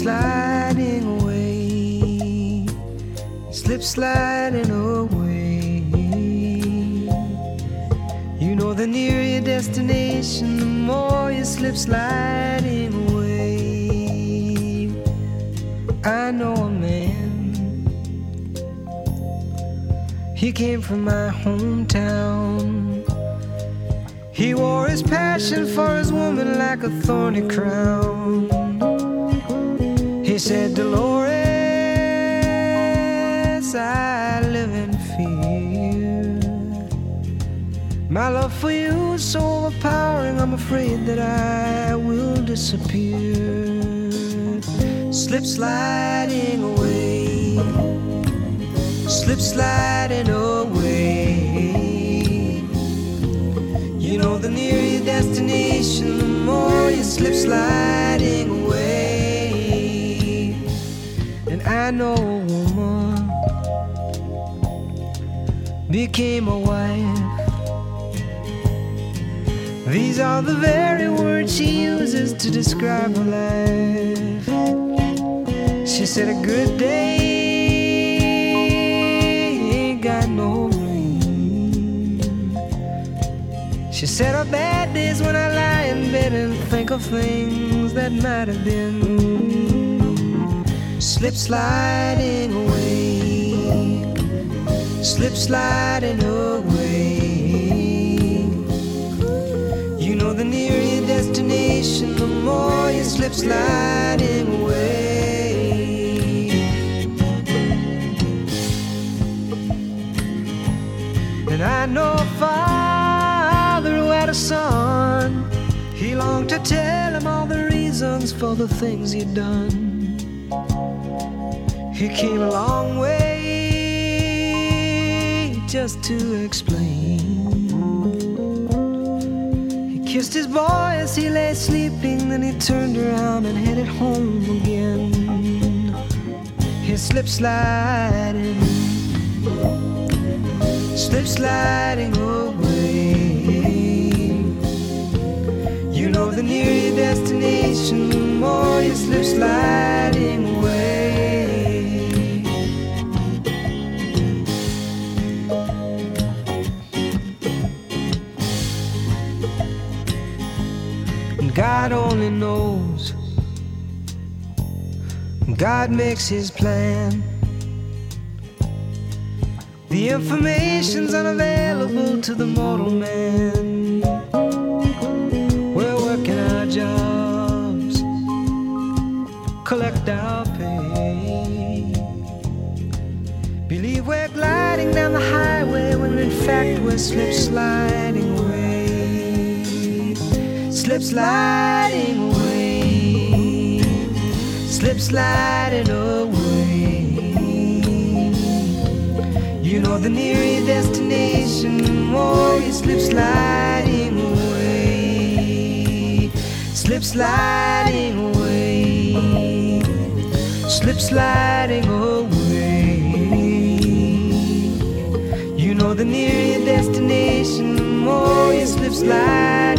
sliding away, slip sliding away. You know the nearer your destination, the more you slip sliding away. I know a man, he came from my hometown. He wore his passion for his woman like a thorny crown. He said, Dolores, I live in fear. My love for you is so overpowering, I'm afraid that I will disappear. Slip sliding away, slip sliding away. You know the nearer your destination, the more you slip sliding away. And I know a woman became a wife. These are the very words she uses to describe her life. She said a good day ain't got no rain. She said her bad days when I lie in bed and think of things that might have been. Slip sliding away, slip sliding away. You know the nearer your destination, the more you slip sliding away. And I know a father who had a son. He longed to tell him all the reasons for the things he'd done. He came a long way just to explain. He kissed his boy as he lay sleeping, then he turned around and headed home again. He slip sliding, slip sliding away. You know the nearer your destination, the more you slip sliding away. And God only knows, God makes his plan. The information's unavailable to the mortal man. We're working our jobs, collect our pay. Believe we're gliding down the highway when in fact we're slip sliding away. Slip sliding away, slip sliding away. You know the nearer your destination, the more you slip sliding away. Slip sliding away, slip sliding away. You know the nearer your destination, the more you slip sliding away.